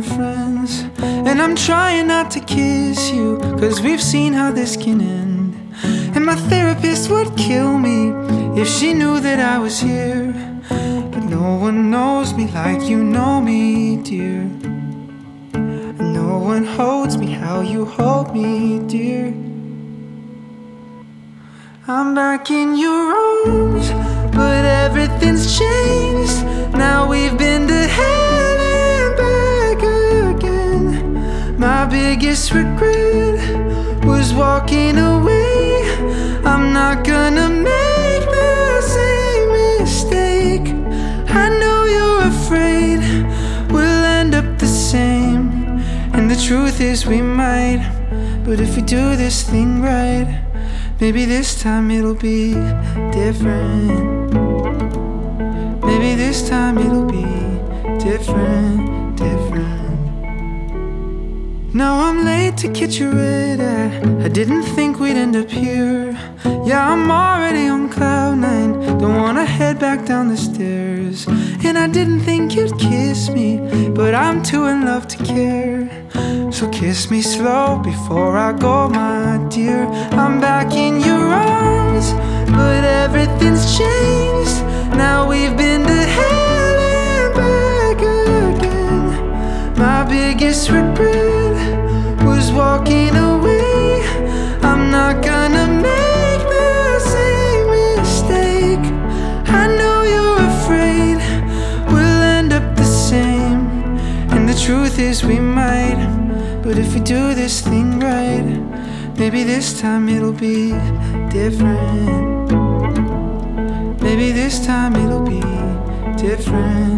been friends. And I'm trying not to kiss you, 'cause we've seen how this can end. And my therapist would kill me if she knew that I was here. But no one knows me like you know me, dear. And no one holds me how you hold me, dear. I'm back in your arms, but everything's changed. Now we've been to hell and back again. My biggest regret was walking away. I'm not gonna make the same mistake. I know you're afraid we'll end up the same, and the truth is we might. But if we do this thing right, maybe this time it'll be different. Maybe this time it'll be different. Now I'm late to catch your red eye. I didn't think we'd end up here. Yeah, I'm already on cloud nine. Don't wanna head back down the stairs. And I didn't think you'd kiss me, but I'm too in love to care. So kiss me slow before I go, my dear. I'm back in your arms, but everything's changed. Now we've been to hell and back again. My biggest regret was walking away. I'm not gonna make the same mistake. I know you're afraid we'll end up the same, and the truth is we might. But if we do this thing right, maybe this time it'll be different. Maybe this time it'll be different.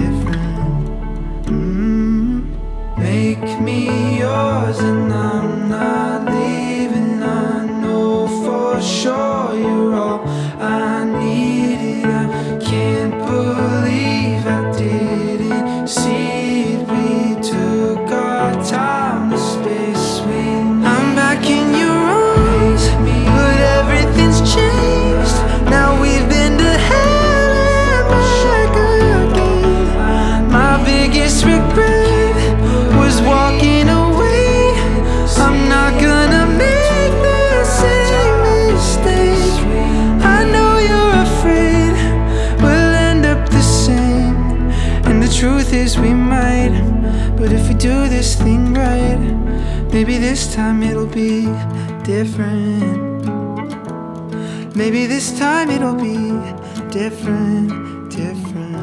Make me yours and I'm not leaving. I know for sure you're all I needed. I can't believe I didn't see it. We took our time, the space we need. I'm back in your arms, but everything's changed. Now we've been to hell and back again. My biggest regret was walking away. I'm not gonna make the same mistake. I know you're afraid we'll end up the same, and the truth is we might. But if we do this thing right, maybe this time it'll be different. Maybe this time it'll be different.